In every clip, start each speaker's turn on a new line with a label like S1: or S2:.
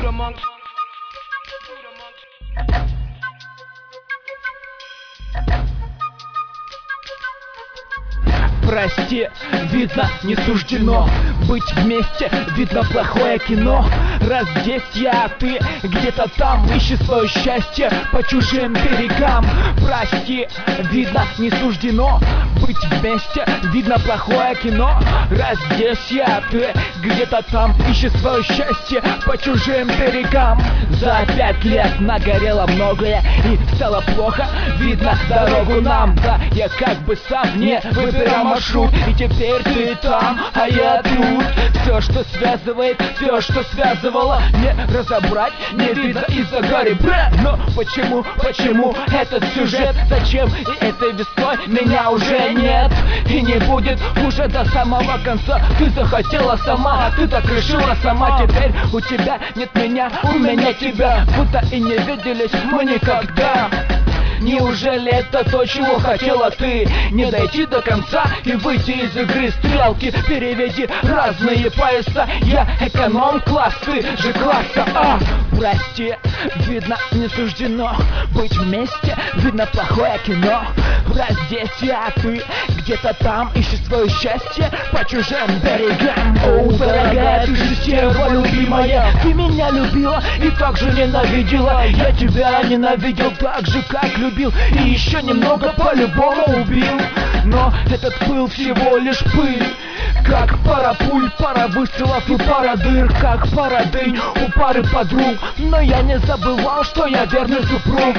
S1: Прости, видно, не суждено быть вместе, видно, плохое кино. Раз здесь я, а ты где-то там, ищи свое счастье по чужим берегам. Прости, видно, не суждено быть вместе, видно, плохое кино. Раз здесь я, а ты где-то там, ищи свое счастье по чужим берегам. За 5 лет нагорело многое и стало плохо, видно дорогу нам. Да, я как бы сам не выбирал маршрут, и теперь ты там, а я тут. Все, что связывает, все, что связывало, не разобрать, не видно из-за Гарри Брэд. Но почему этот сюжет? Зачем? И этой весной меня уже нет, и не будет уже до самого конца. Ты захотела сама, ты так решила сама. Теперь у тебя нет меня, у меня тебя, будто и не виделись мы никогда. Неужели это то, чего хотела ты? Не дойти до конца и выйти из игры. Стрелки переведи, разные пояса. Я эконом-класс, ты же класса А. Прости, видно, не суждено быть вместе, видно, плохое кино. Раз здесь я, а ты где-то там, ищи свое счастье по чужим берегам. О, дорогая, ты же стерва любимая, ты меня любила и так же ненавидела. Я тебя ненавидел так же, как любил, и еще немного по-любому убил. Но этот пыл всего лишь пыль, как пара пуль, пара выстрелов и пара дыр, как пара дынь у пары подруг. Но я не забывал, что я верный супруг.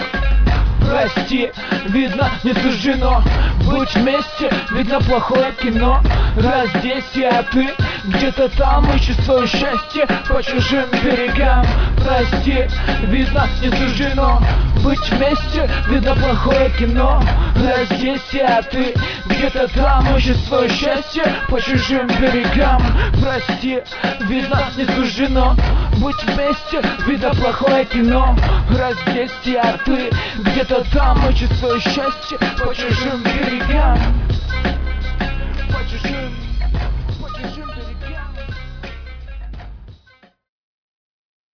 S1: Прости, видно, не суждено быть вместе, видно, плохое кино. Раз здесь я, а ты где-то там, ищи свое счастье по чужим берегам. Прости, видно, не суждено быть вместе, видно, плохое кино. Раз здесь я, а ты где-то там, ищи свое счастье по чужим берегам. Прости, видно, не суждено быть вместе, видно, плохое кино. Раз здесь я, а ты где-то там, ищи свое счастье по чужим берегам. По чужим